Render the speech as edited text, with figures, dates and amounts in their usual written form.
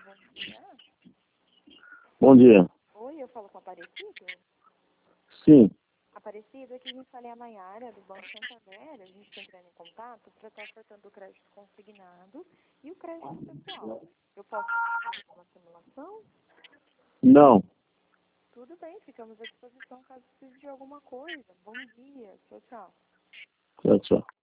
bom dia. Bom dia. Oi, eu falo com o Aparecido? Sim. Aparecido, aqui a gente fala a Maiara, do Banco Santander. A gente está entrando em contato para estar tratando o crédito consignado e o crédito pessoal. Eu posso fazer uma simulação? Não. Tudo bem, ficamos à disposição caso precise de alguma coisa. Bom dia. Tchau, tchau. Tchau, tchau.